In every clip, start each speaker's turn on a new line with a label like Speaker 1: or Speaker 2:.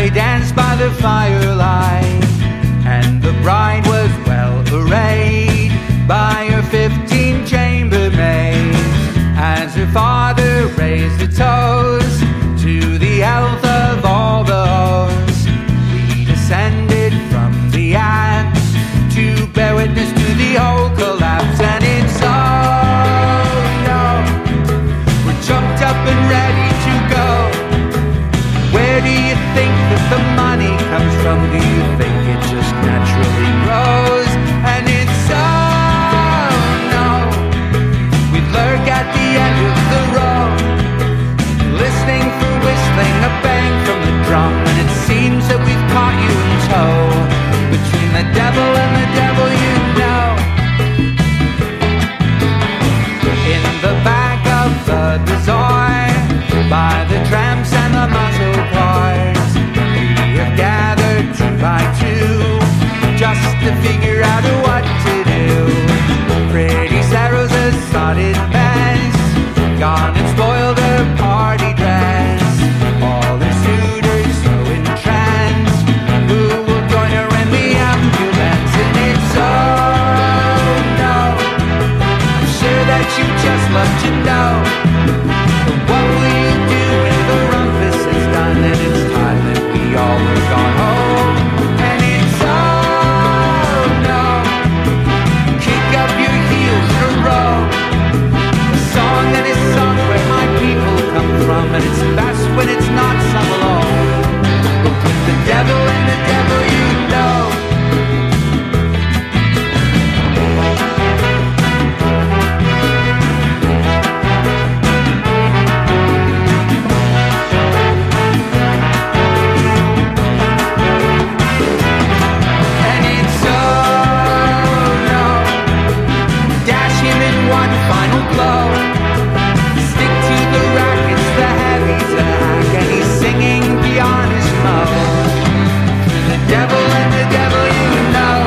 Speaker 1: they danced by the firelight, and the bride was well arrayed by her 15 chambermaids, as her father raised a toast to the health of all the hosts. We descended from the axe to bear witness to the whole collapse, and it's oh no, we're jumped up and ready to go. Where do you think that the money comes from? Do you think it just naturally grows? And it's so no, we lurk at the end of the road, listening for whistling, a bang from the drum, and it seems that we've caught you in tow, between the devil and the devil you know. In the back of the bazaar, by the tramps and the muscle cars, we have gathered 2 by 2, just to figure out what to do. Pretty Sarah's a sodded mess, gone and spoiled her party dress. All her suitors so entranced, who will join her in the ambulance? And it's oh no, I'm sure that you just love to know. But what will you do when the rumpus is done, and it's time that we all are gone home? And it's oh no, kick up your heels and row, a song that is sung where my people come from, and it's best when it's not sung alone, but with the devil and the devil you know. And it's oh no, dash him in one final blow, stick to the rackets, the heavies a hack, and he's singing beyond his mouth. The devil and the devil you know.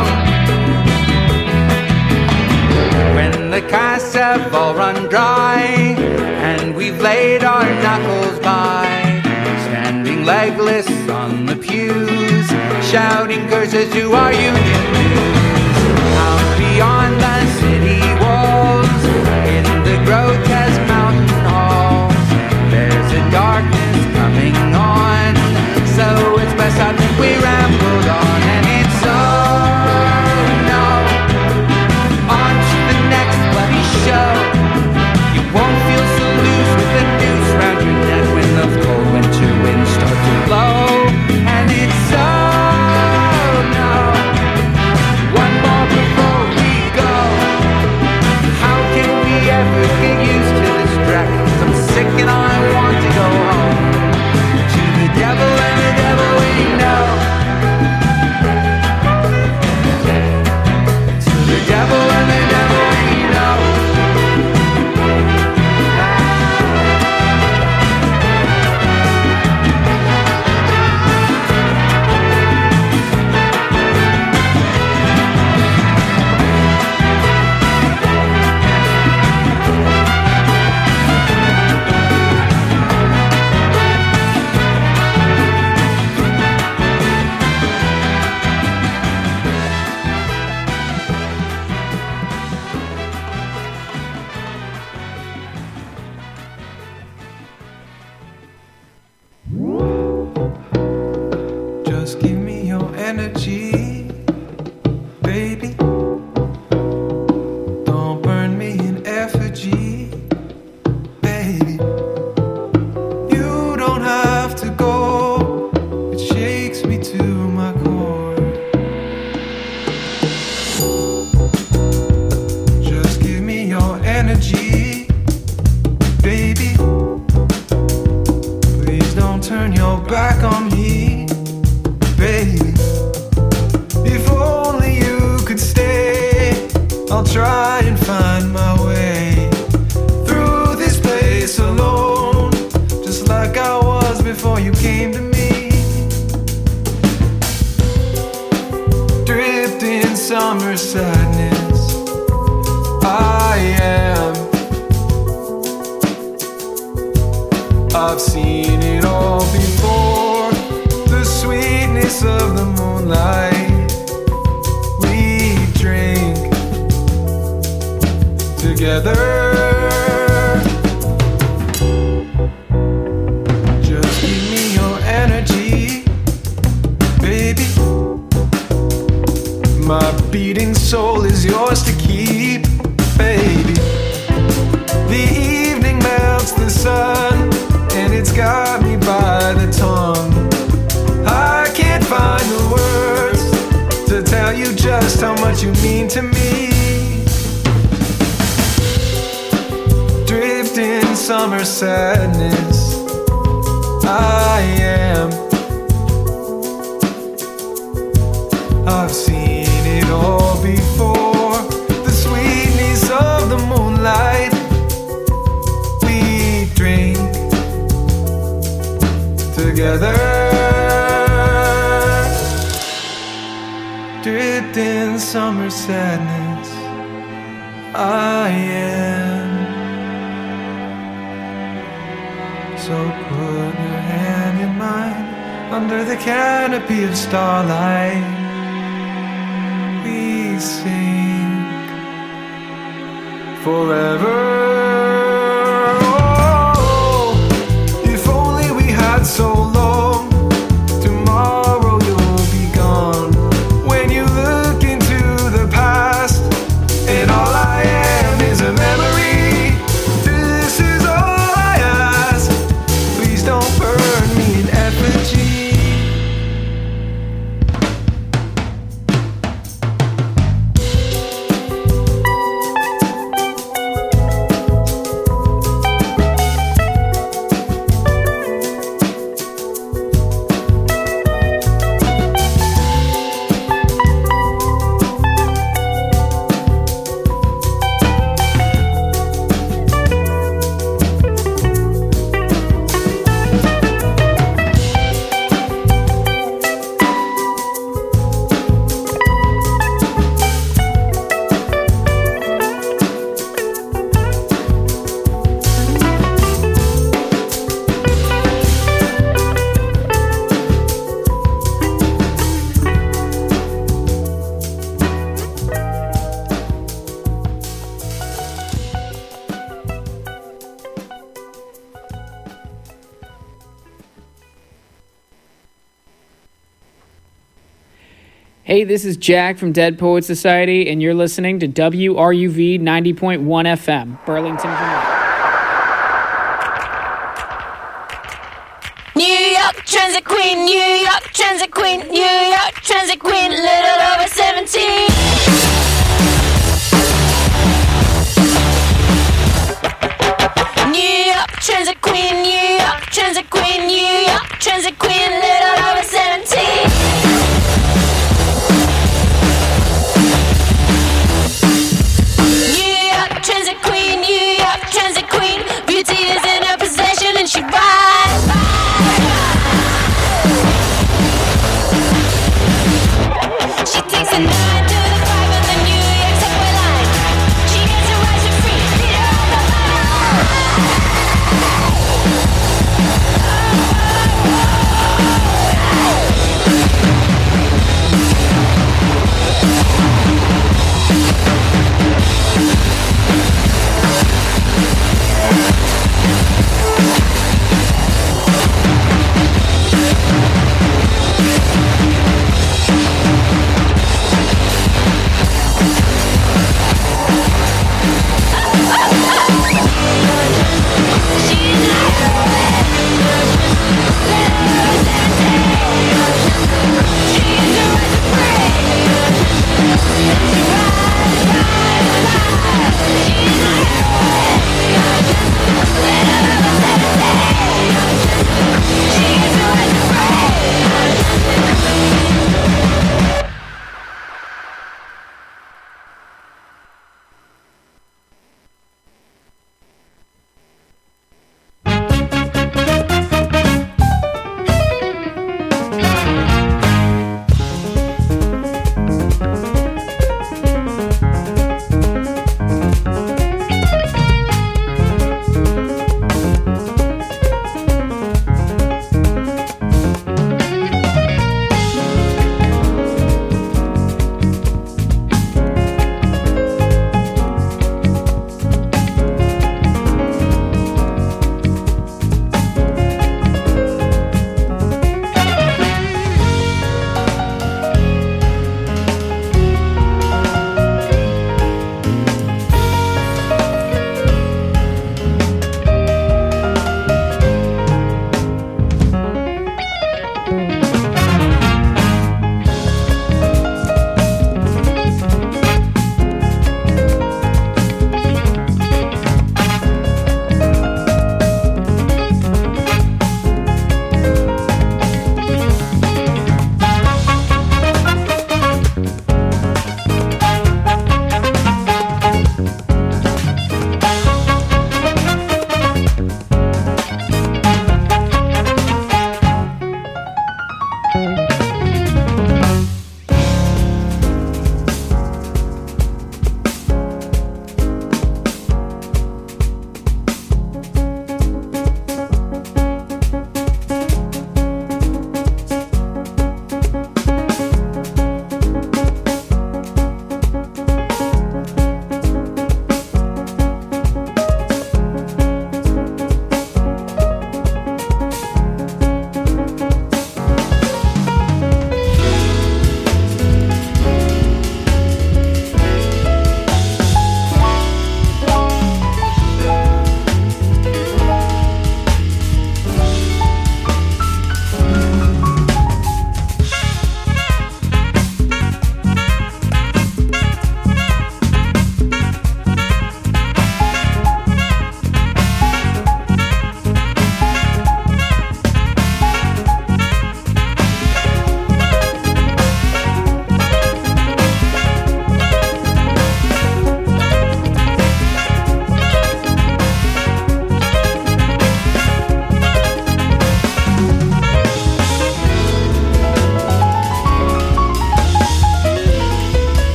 Speaker 1: When the casks have all run dry, and we've laid our knuckles by, standing legless on the pews, shouting curses to our union dues. Out beyond the city walls, in the grotesque mountain halls, there's a darkness coming on, so it's best I think we rambled on. And it's oh no, on to the next bloody show. You won't feel so loose with the noose round your neck when those cold winter winds start to blow. And it's oh no, one more before we go. How can we ever get used to this track? 'Cause I'm sick and I want to go home, to the devil and the devil we know. To the devil and the devil we know.
Speaker 2: Just give me your energy, baby. Don't burn me in effigy, baby. You don't have to go, it shakes me to my core. Just give me your energy, baby. Please don't turn your back on me, baby. If only you could stay, I'll try and find my way through this place alone, just like I was before you came to me. Drift in summer sadness, I am. I've seen it all before, the sweet sweetness of the moonlight. We drink together. Just give me your energy, baby. My beating soul is yours to keep, baby. The evening melts the sun, and it's got me by the tongue. I can't find the words to tell you just how much you mean to me. Drift in summer sadness, I am. I've seen it all before. The sweetness of the moonlight. We drink together. Dripped in summer sadness, I am. So put your hand in mine under the canopy of starlight. We sing forever. Oh, if only we had so long. Tomorrow you'll be gone. When you look into the past, and all I am is a memory. This is all I ask. Please don't burn me in effigy.
Speaker 3: Hey, this is Jack from Dead Poets Society, and you're listening to WRUV 90.1 FM, Burlington, Vermont.
Speaker 4: New York Transit Queen, New York Transit Queen, New York Transit Queen, little over 17. New York Transit Queen, New York Transit Queen, New York Transit Queen, little over 17. Transit Queen, New York Transit Queen, beauty is in her possession and she rides. She takes a 9 to the 5 on the New York subway line. She gets her rides for free, beat her up the line.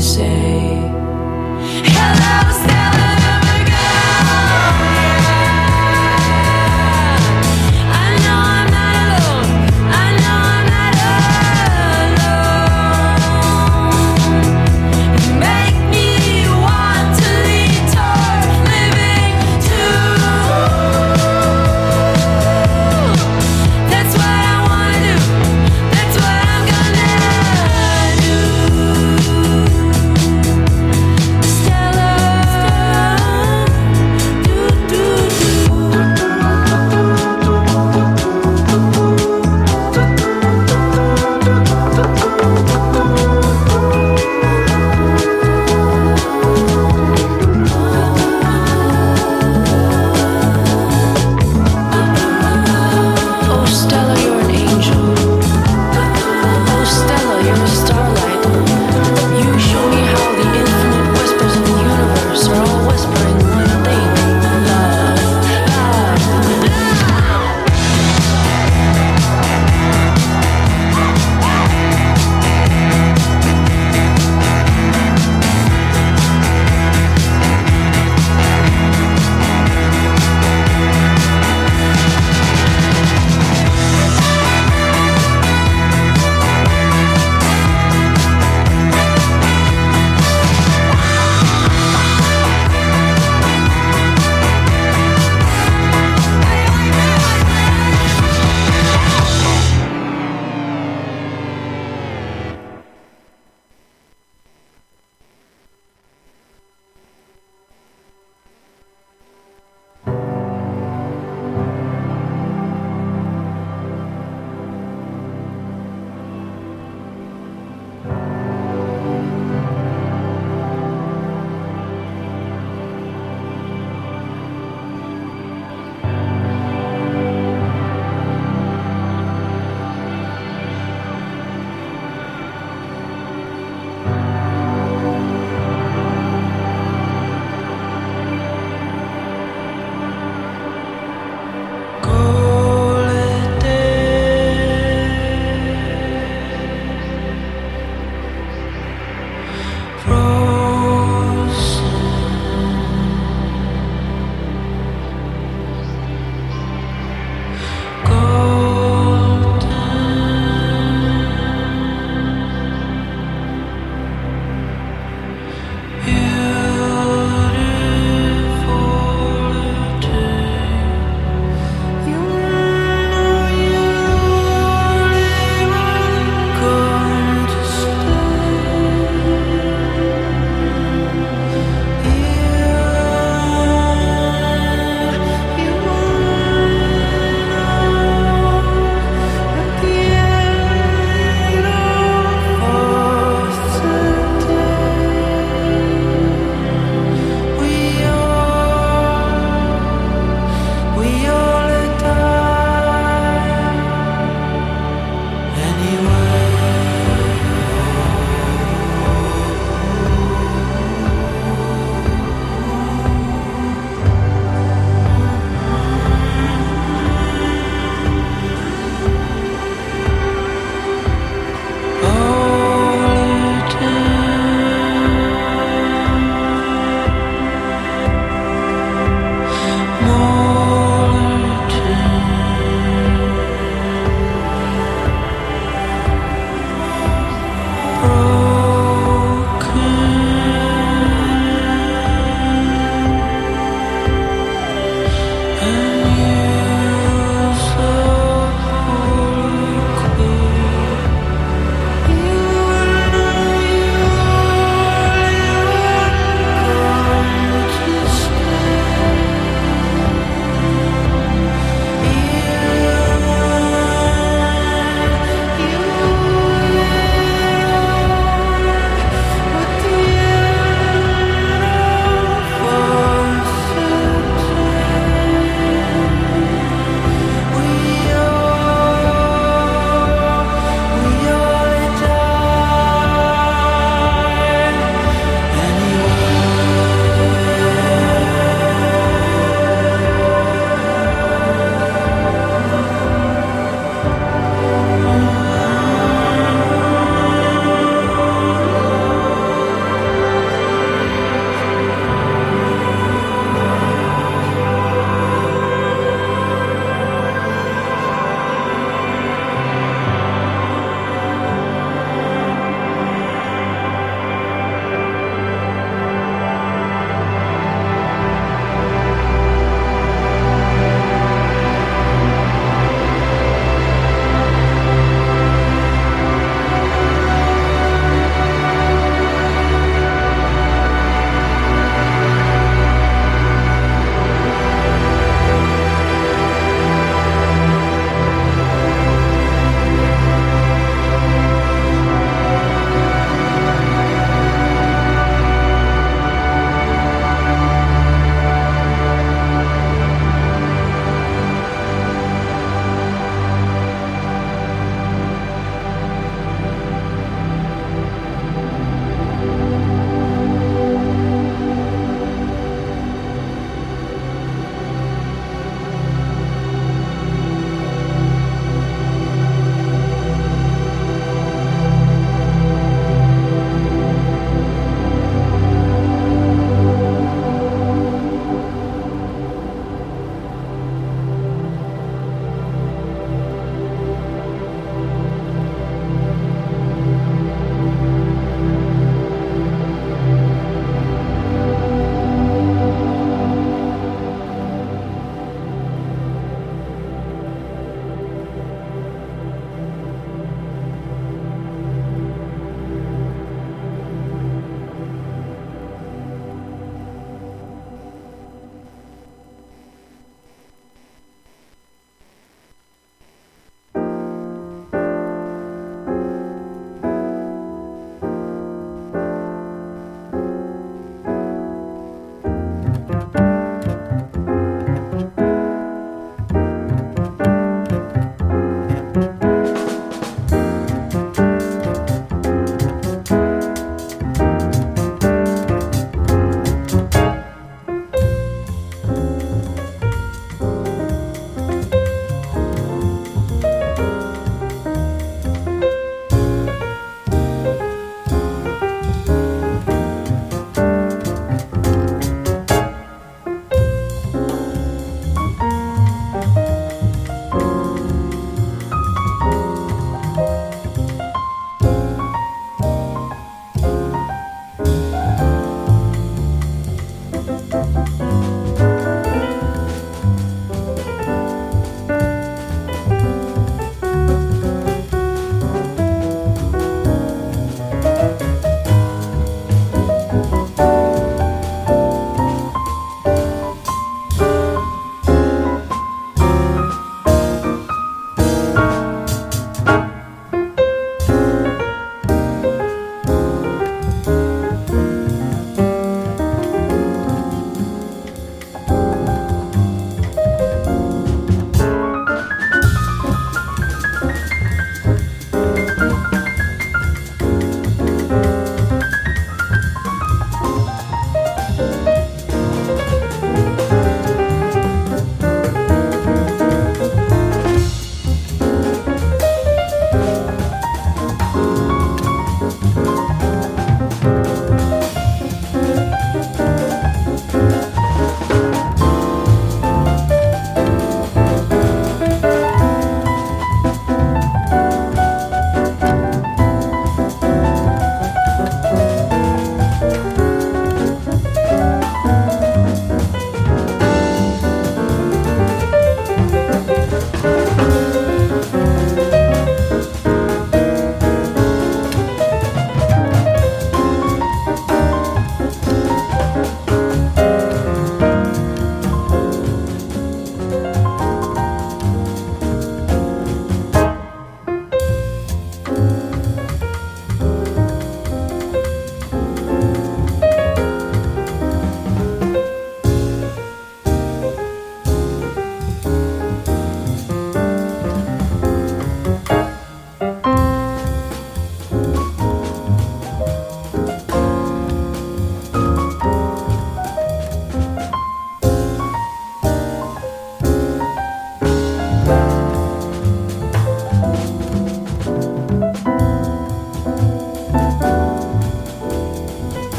Speaker 4: say, hello, Stella, I'm a girl. I know I'm not alone. I know I'm not alone. You make me want to lean toward living too. That's what I wanna do. That's what I'm gonna do. Stella.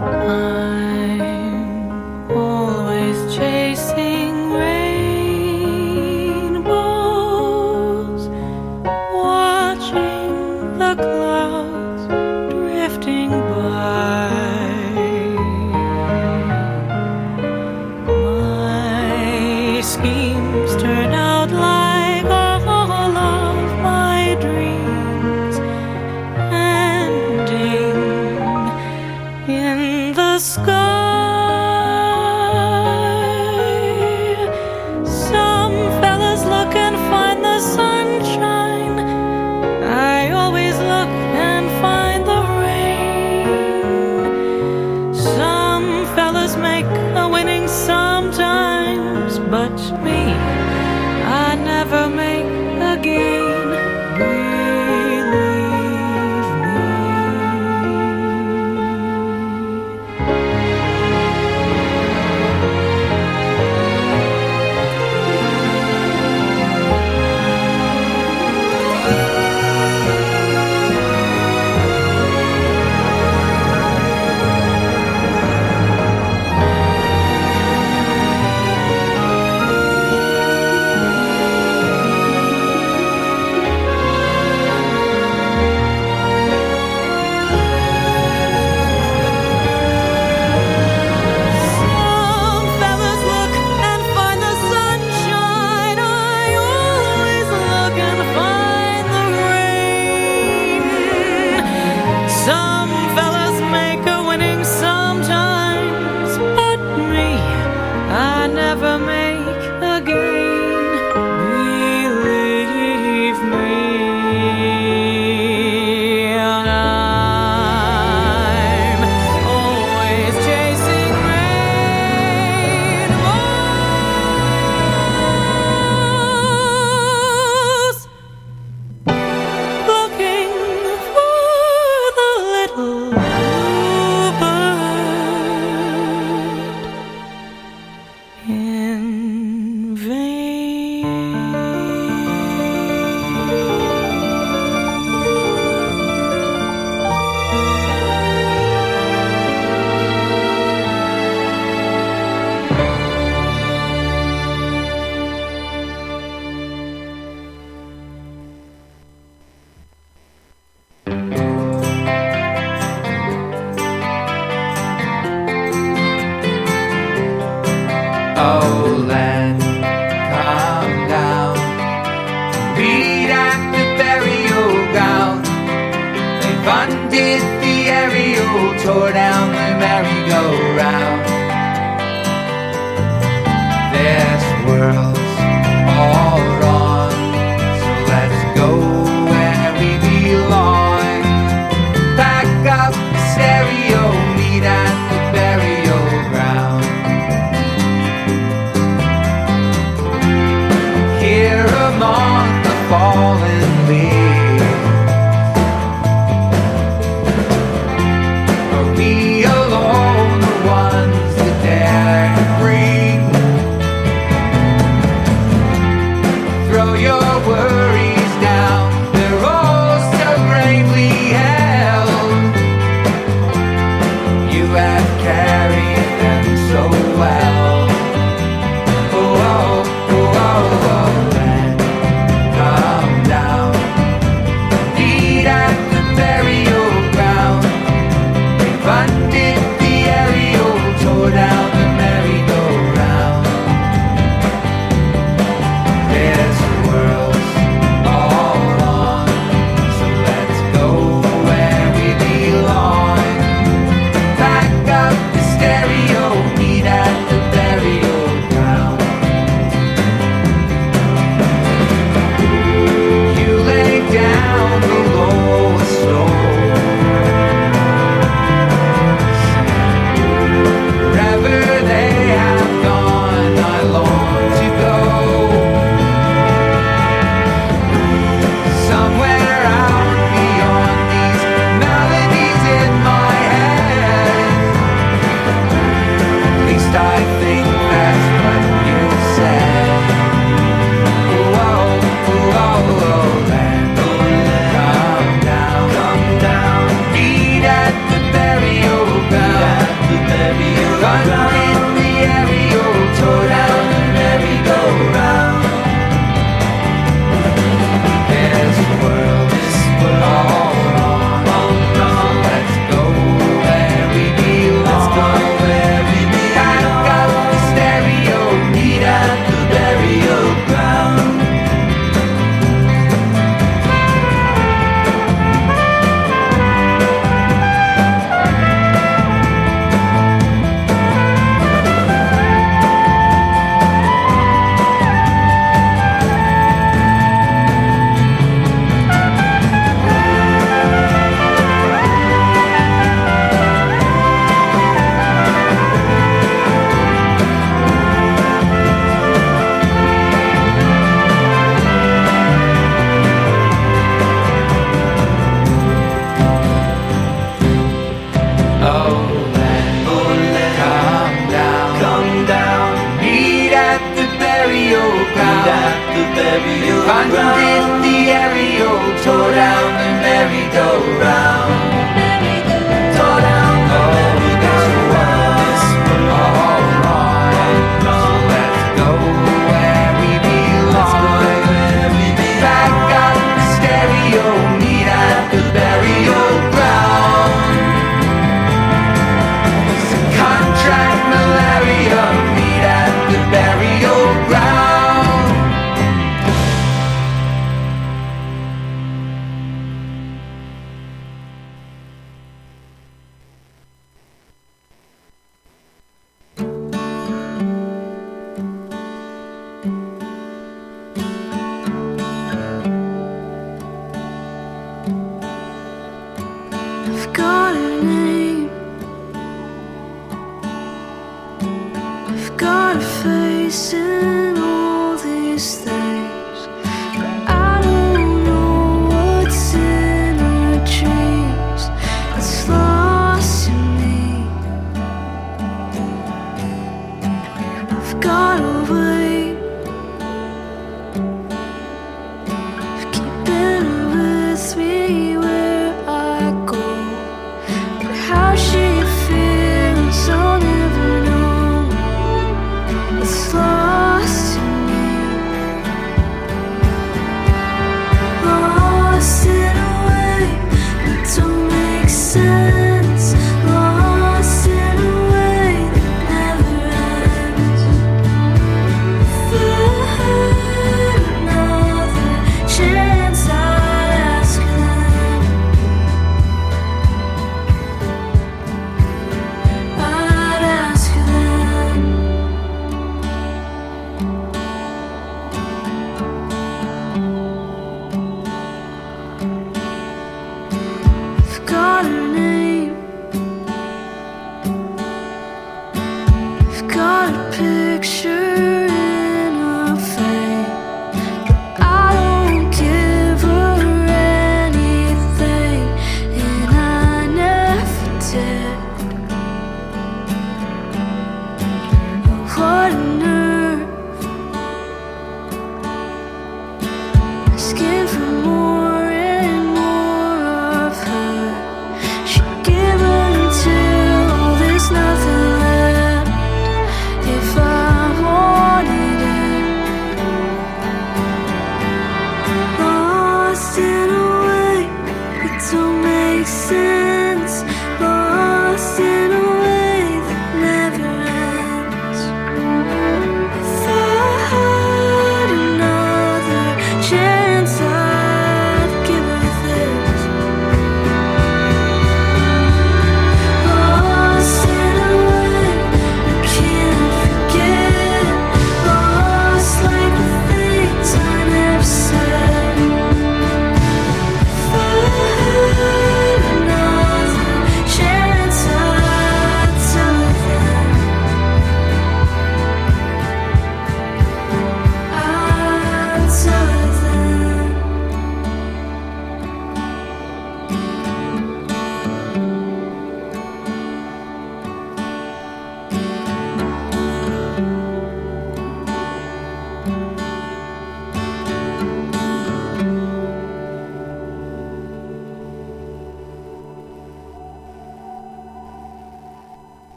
Speaker 5: I'm always chasing rainbows, watching the clouds drifting by. My schemes turn out like all of my dreams, ending in the sky. Some fellas look and find the sunshine. I always look and find the rain. Some fellas make a winning sometimes, but me, I never make a gain. Believe me. Some fellas look and find the sunshine. I always look and find the rain. Some fellas make a winning sometimes, but me, I never make a gain. Believe me. And I'm always chasing rainbows, looking for the little bluebird in vain.
Speaker 1: Oh, land, come down. Meet at the burial ground. They've undid the aerial, tore down the merry-go-round. This world's all wrong, so let's go where we belong. Pack up the stereo, meet at the burial ground. Here among the fallen leaves, are we alone?
Speaker 6: got a face in all these things, but I don't know what's in our dreams. It's lost in me. I've got a way of keeping her with me where I go, but how she feels I'll never know. It's lost in me, lost in a way that don't make sense, lost in a way that never ends. If I had another chance, I'd ask them, I'd ask them. I've got her name, I've got a picture